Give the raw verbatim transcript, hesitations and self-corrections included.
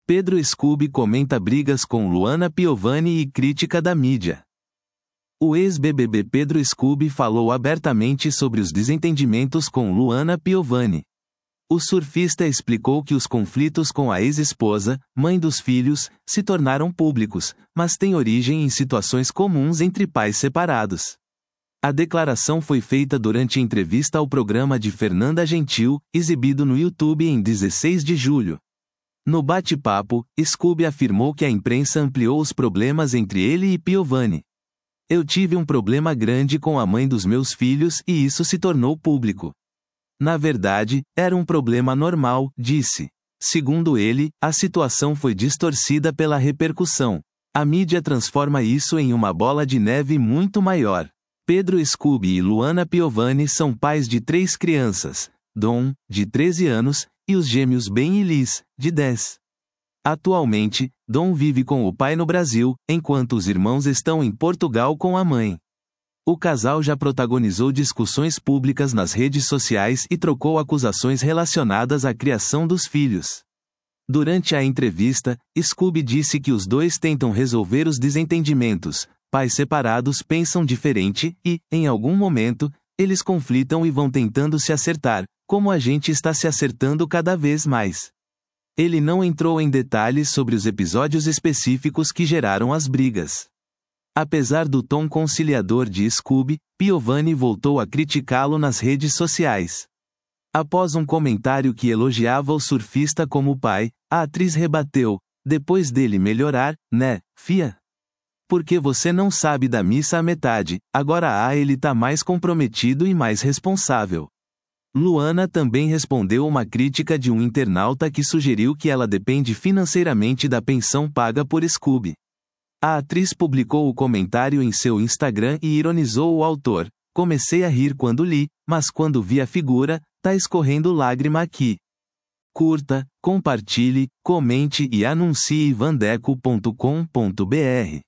Pedro Scooby comenta brigas com Luana Piovani e crítica da mídia. O ex-B B B Pedro Scooby falou abertamente sobre os desentendimentos com Luana Piovani. O surfista explicou que os conflitos com a ex-esposa, mãe dos filhos, se tornaram públicos, mas têm origem em situações comuns entre pais separados. A declaração foi feita durante entrevista ao programa de Fernanda Gentil, exibido no YouTube em dezesseis de julho. No bate-papo, Scooby afirmou que a imprensa ampliou os problemas entre ele e Piovani. Eu tive um problema grande com a mãe dos meus filhos e isso se tornou público. Na verdade, era um problema normal, disse. Segundo ele, a situação foi distorcida pela repercussão. A mídia transforma isso em uma bola de neve muito maior. Pedro Scooby e Luana Piovani são pais de três crianças, Dom, de treze anos, e os gêmeos Ben e Liz, de dez. Atualmente, Dom vive com o pai no Brasil, enquanto os irmãos estão em Portugal com a mãe. O casal já protagonizou discussões públicas nas redes sociais e trocou acusações relacionadas à criação dos filhos. Durante a entrevista, Scooby disse que os dois tentam resolver os desentendimentos, pais separados pensam diferente e, em algum momento, eles conflitam e vão tentando se acertar, como a gente está se acertando cada vez mais. Ele não entrou em detalhes sobre os episódios específicos que geraram as brigas. Apesar do tom conciliador de Scooby, Piovani voltou a criticá-lo nas redes sociais. Após um comentário que elogiava o surfista como pai, a atriz rebateu: depois dele melhorar, né, fia? Porque você não sabe da missa à metade, agora ah, ele tá mais comprometido e mais responsável. Luana também respondeu uma crítica de um internauta que sugeriu que ela depende financeiramente da pensão paga por Scooby. A atriz publicou o comentário em seu Instagram e ironizou o autor: comecei a rir quando li, mas quando vi a figura, tá escorrendo lágrima aqui. Curta, compartilhe, comente e anuncie vandeco ponto com ponto br.